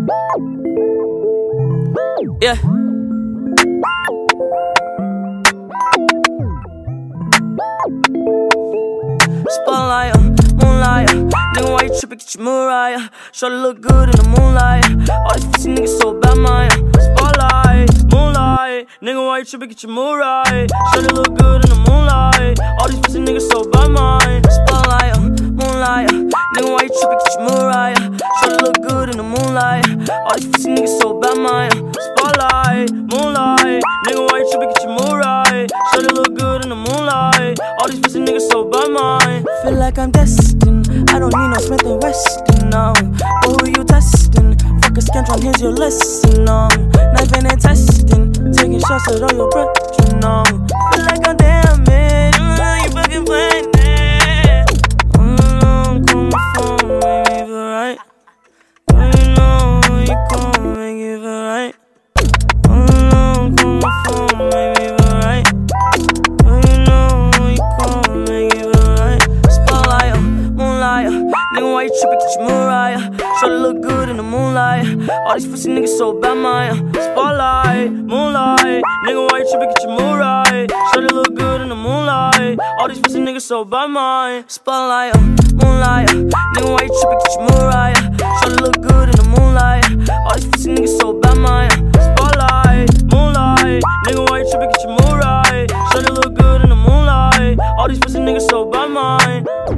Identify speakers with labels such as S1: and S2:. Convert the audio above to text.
S1: Yeah. Spotlight, moonlight. Nigga, why you trippin'? Get your Mariah. Shorty look good in the moonlight. All these pussy niggas so bad, Maya. Spotlight, moonlight. Nigga, why you trippin'? Get your Mariah. Shorty look good in the moonlight. All these pussy niggas so bad, Maya. Spotlight, moonlight. Nigga, why you trippin'? Get your Mariah. Shorty look good in the moonlight. All these pussy niggas so bad, Maya. Spotlight, moonlight. Nigga, why you trippin'? Get your Mariah. Shorty look good in the moonlight. All these pussy niggas so bad, Maya.
S2: Feel like I'm destined. I don't need no Smith & Weston, no. But who you testing? Fuck a Scantron, here's your lesson, no. Knifing and testing, taking shots at all your brethren, no. Feel like I'm damaged, you fucking playing it. Call my phone, make me feel right. You know you gon' make it feel right. Call my phone, make me feel right. You know you gon' make it feel right. Spotlight, moonlight. Nigga, why you trippin'? Get your Mariah. Shorty look good in the moonlight. All these pussy niggas so bad, Maya. Spotlight, moonlight. Nigga, why you trippin'? Get your Mariah. Shorty look good in the moonlight. All these pussy niggas so bad, Maya. Spotlight, moonlight. Nigga, why you trippin'? Get your Mariah. Shorty look good in the moonlight. All these pussy niggas so bad, Maya. Spotlight, moonlight. Nigga, why you trippin'? Get your Mariah. Shorty look good in the moonlight. All these pussy niggas so bad, Maya.